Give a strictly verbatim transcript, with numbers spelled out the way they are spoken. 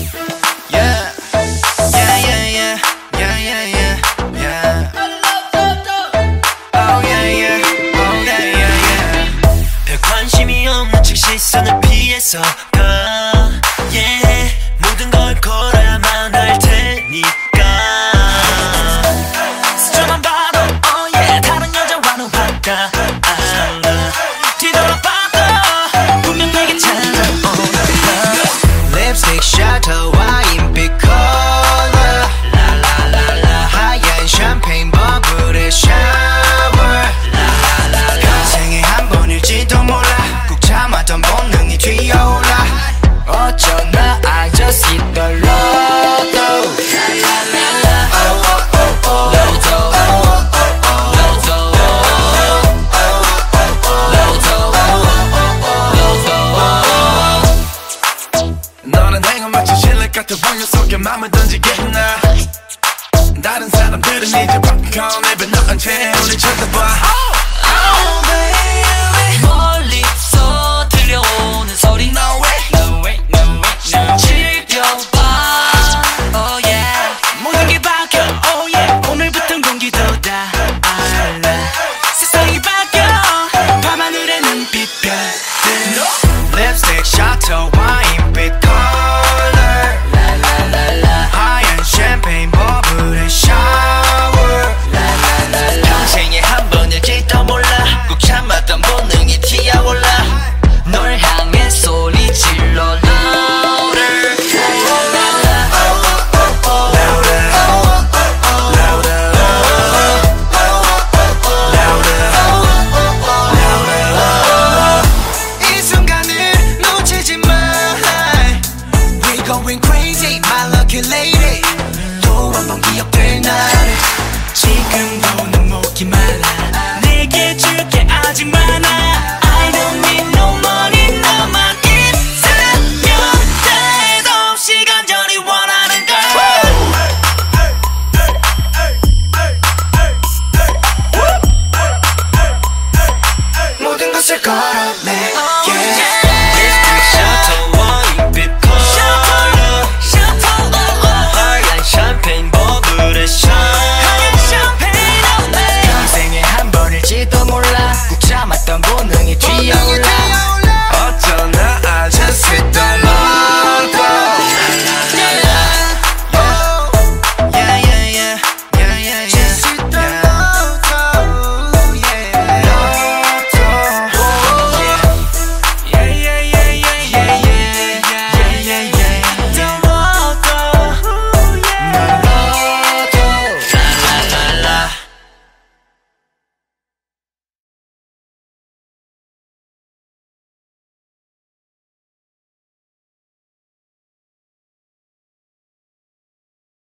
Yeah, yeah, yeah, yeah, yeah, yeah, yeah, yeah. Oh yeah, yeah, oh yeah, yeah, yeah. 별 관심이 없는 척 시선을 피해서 가. Yeah, 모든 걸 걸어야만 할 테니까. 스쳐만 봐도 oh yeah, 다른 여자와는 화가 안 나. 뒤돌아봐도 분명 내게 찾아오는 립스틱 셔터 와인빛 컬러 라라라라 하얀 샴페인 버블의 샤워 라라라라 평생에 한 번일지도 몰라 꾹 참았던 본능이 튀어올라 어쩌나 I just hit the lotto 라라라라 로또 너는 행운 마치 실내 같은 환경 속에 맘을 던지겠나 다른 사람들은 이제 popcorn 입에 넣은 채 우리 쳐다봐